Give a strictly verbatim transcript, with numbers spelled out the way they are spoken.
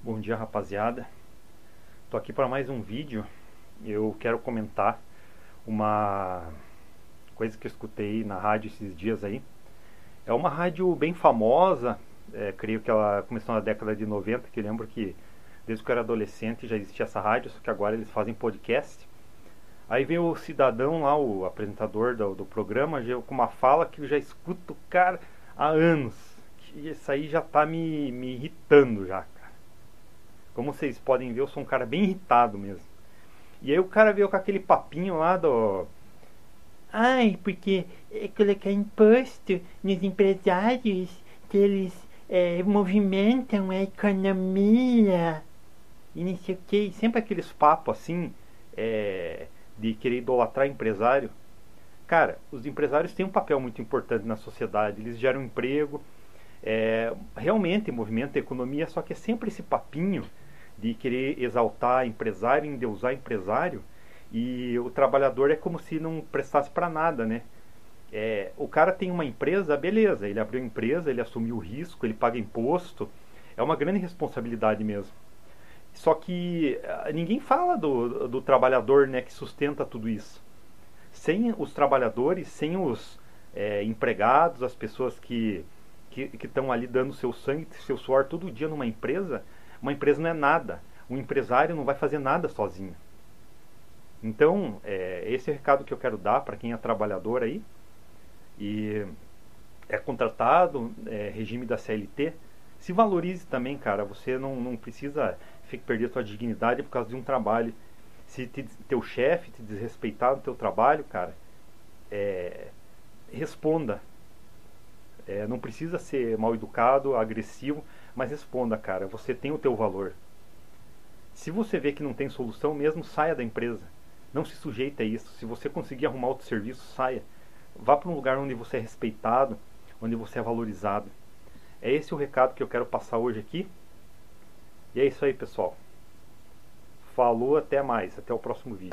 Bom dia, rapaziada. Tô aqui para mais um vídeo. Eu quero comentar uma coisa que eu escutei na rádio esses dias aí. É uma rádio bem famosa, é, creio que ela começou na década de noventa, que eu lembro que desde que eu era adolescente já existia essa rádio, só que agora eles fazem podcast. Aí veio o cidadão lá, o apresentador do, do programa, já, com uma fala que eu já escuto, cara, há anos. Que isso aí já tá me, me irritando já. Como vocês podem ver, eu sou um cara bem irritado mesmo. E aí o cara veio com aquele papinho lá do... Ai, porque é colocar imposto nos empresários que eles é, movimentam a economia. E não sei o que, sempre aqueles papos assim, é, de querer idolatrar empresário. Cara, os empresários têm um papel muito importante na sociedade, eles geram emprego, é, realmente movimenta a economia, só que é sempre esse papinho de querer exaltar empresário, endeusar empresário, e o trabalhador é como se não prestasse para nada, né? É, o cara tem uma empresa, beleza, ele abriu a empresa, ele assumiu o risco, ele paga imposto, é uma grande responsabilidade mesmo. Só que ah, ninguém fala do, do trabalhador, né, que sustenta tudo isso. Sem os trabalhadores, sem os é, empregados, as pessoas que que estão ali dando seu sangue, seu suor todo dia numa empresa, uma empresa não é nada. Um empresário não vai fazer nada sozinho. Então, é, esse é o recado que eu quero dar para quem é trabalhador aí e é contratado, é, regime da C L T. Se valorize também, cara. Você não, não precisa perder sua dignidade por causa de um trabalho. Se te, teu chefe te desrespeitar no teu trabalho, cara, é, responda. É, não precisa ser mal educado, agressivo, mas responda, cara. Você tem o teu valor. Se você vê que não tem solução mesmo, saia da empresa. Não se sujeite a isso. Se você conseguir arrumar outro serviço, saia. Vá para um lugar onde você é respeitado, onde você é valorizado. É esse o recado que eu quero passar hoje aqui. E é isso aí, pessoal. Falou, até mais. Até o próximo vídeo.